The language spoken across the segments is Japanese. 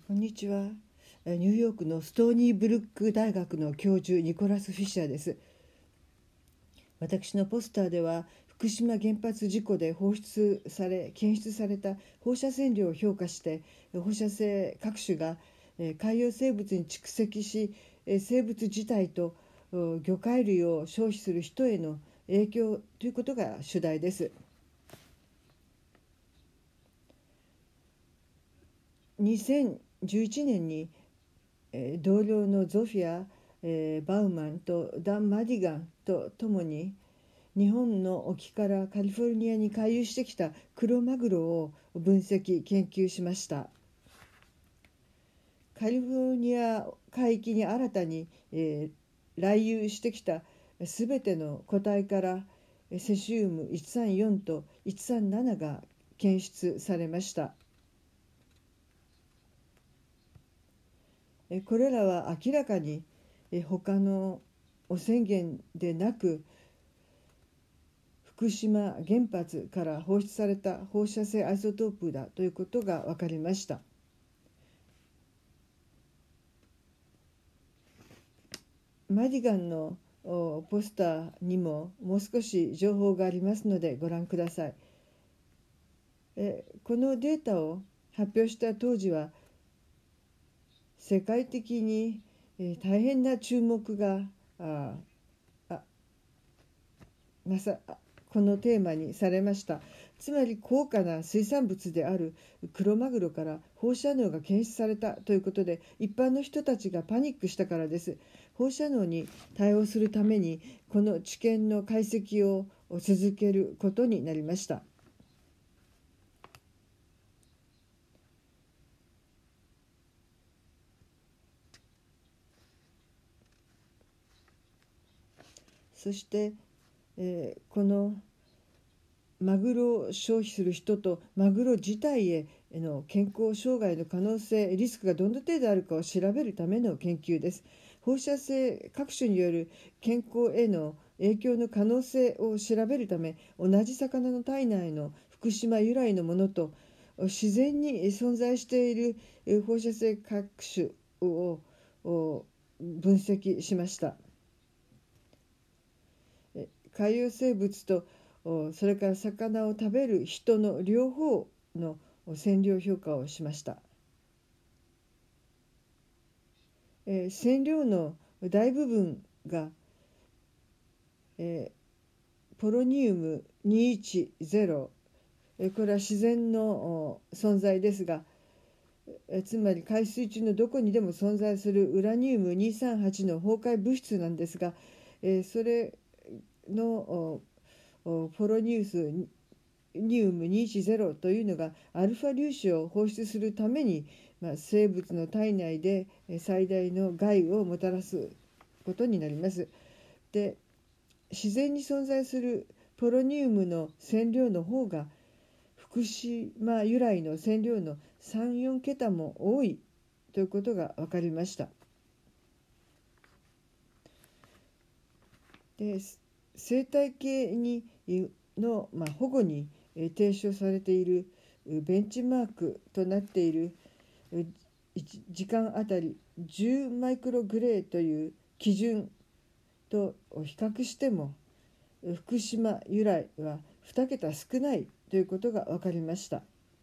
こんにちは。ニューヨークのストーニーブルック大学の教授ニコラス・フィッシャーです。私のポスターでは福島原発事故で放出され検出された放射線量を評価して、放射性各種が海洋生物に蓄積し、生物自体と魚介類を消費する人への影響ということが主題です。2011年に同僚のゾフィア、バウマンとダン・マディガンとともに日本の沖からカリフォルニアに回遊してきたクロマグロを分析研究しました。カリフォルニア海域に新たに、来遊してきたすべての個体からセシウム134と137が検出されました。これらは明らかに他の汚染源でなく福島原発から放出された放射性アイソトープだということが分かりました。マディガンのポスターにももう少し情報がありますのでご覧ください。このデータを発表した当時は世界的に大変な注目がこのテーマにされました。つまり高価な水産物であるクロマグロから放射能が検出されたということで、一般の人たちがパニックしたからです。放射能に対応するためにこの知見の解析を続けることになりました。そして、このマグロを消費する人とマグロ自体への健康障害の可能性、リスクがどの程度あるかを調べるための研究です。放射性各種による健康への影響の可能性を調べるため、同じ魚の体内の福島由来のものと自然に存在している放射性各種を分析しました。海洋生物とそれから魚を食べる人の両方の線量評価をしました。線量の大部分が、ポロニウム210、これは自然の存在ですが、つまり海水中のどこにでも存在するウラニウム238の崩壊物質なんですが、それのポロニウム210というのがアルファ粒子を放出するために、生物の体内で最大の害をもたらすことになります。で、自然に存在するポロニウムの線量の方が福島由来の線量の3、4桁も多いということが分かりました。で、生態系の保護に提唱されているベンチマークとなっている時間あたり10マイクログレーという基準と比較しても福島由来は2桁少ないということが分かりました。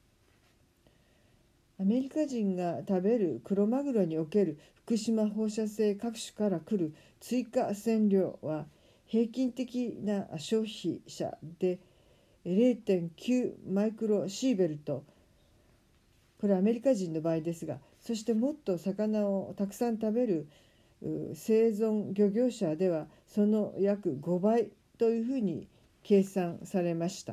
アメリカ人が食べるクロマグロにおける福島放射性各種から来る追加線量は平均的な消費者で 0.9 マイクロシーベルト、これはアメリカ人の場合ですが、そしてもっと魚をたくさん食べる生存漁業者ではその約5倍というふうに計算されました。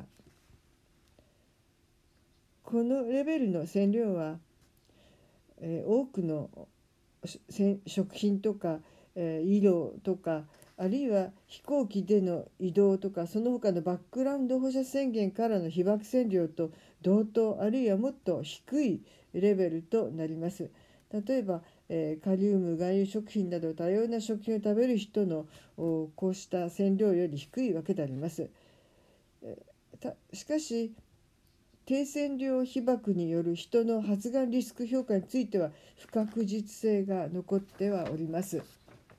このレベルの線量は、多くの食品とか、医療とか、あるいは飛行機での移動とか、その他のバックグラウンド放射線源からの被曝線量と同等、あるいはもっと低いレベルとなります。例えば、カリウム、含有食品など多様な食品を食べる人のこうした線量より低いわけであります。しかし低線量被曝による人の発がんリスク評価については不確実性が残ってはおります。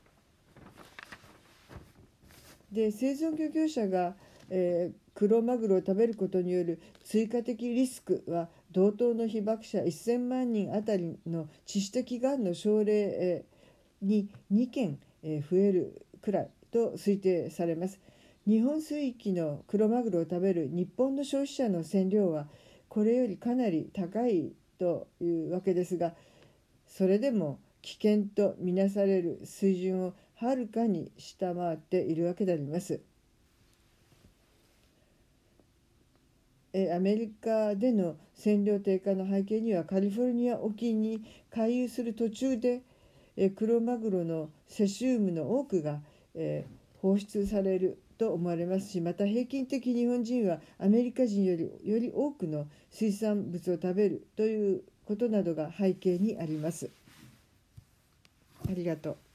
で、生存漁業者が、クロマグロを食べることによる追加的リスクは同等の被爆者1000万人あたりの致死的がんの症例、に2件、増えるくらいと推定されます。日本水域のクロマグロを食べる日本の消費者の線量はこれよりかなり高いというわけですが、それでも危険とみなされる水準をはるかに下回っているわけであります。アメリカでの線量低下の背景には、カリフォルニア沖に回遊する途中でクロマグロのセシウムの多くが放出されると思われますし、また平均的日本人はアメリカ人より多くの水産物を食べるということなどが背景にあります。ありがとう。